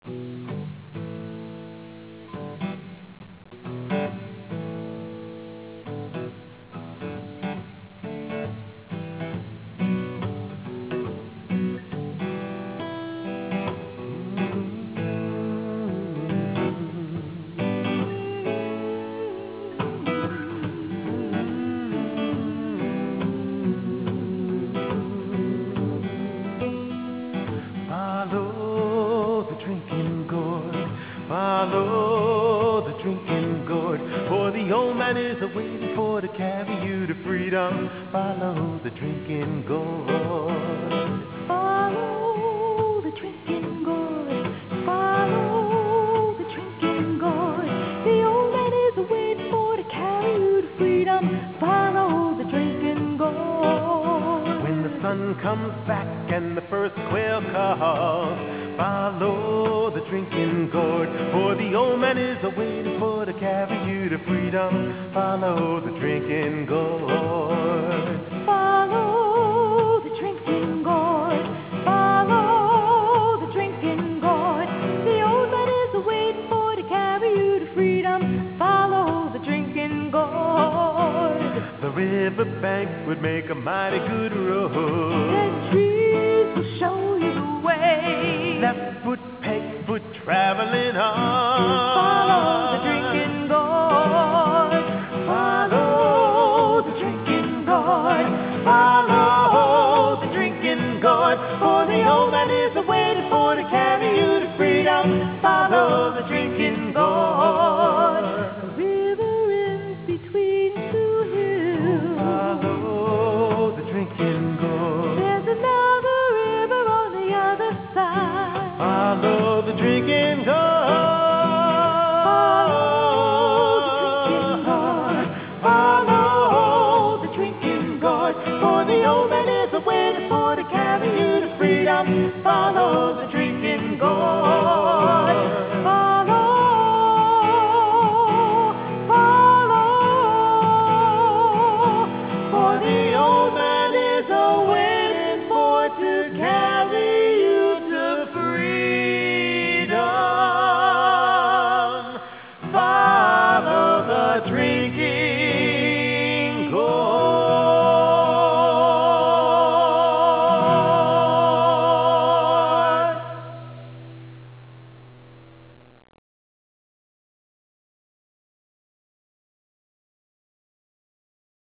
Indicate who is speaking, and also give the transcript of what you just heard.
Speaker 1: Follow the drinking gourd, follow the drinking gourd, for the old man is a-waiting for to carry you to freedom. Follow the drinking gourd.
Speaker 2: Follow the drinking gourd, follow the drinking gourd. The old man is a-waiting for to carry you to freedom. Follow the drinking gourd.
Speaker 1: When the sun comes back and the first quail calls, follow the drinking gourd, for the old man is a-waiting for to carry you to freedom. Follow the drinking gourd.
Speaker 2: Follow the drinking gourd, follow the drinking gourd. The old man is a-waiting for to carry you to freedom. Follow the drinking gourd.
Speaker 1: The riverbank would make a mighty good road.
Speaker 2: Dead trees will show you the way.
Speaker 1: Left foot, peg foot, traveling on.
Speaker 2: Follow the drinking gourd, follow the drinking gourd, follow the drinking gourd, for the old man is a-waiting for to carry you to freedom. Follow the drinking gourd. A river ends between two hills.
Speaker 1: Follow the drinking gourd.
Speaker 2: There's another river on the other side.
Speaker 1: Follow the drinking gourd.
Speaker 2: Follow the drinking gourd, for the old man is a-waiting for to carry you to freedom. Follow the drinking gourd.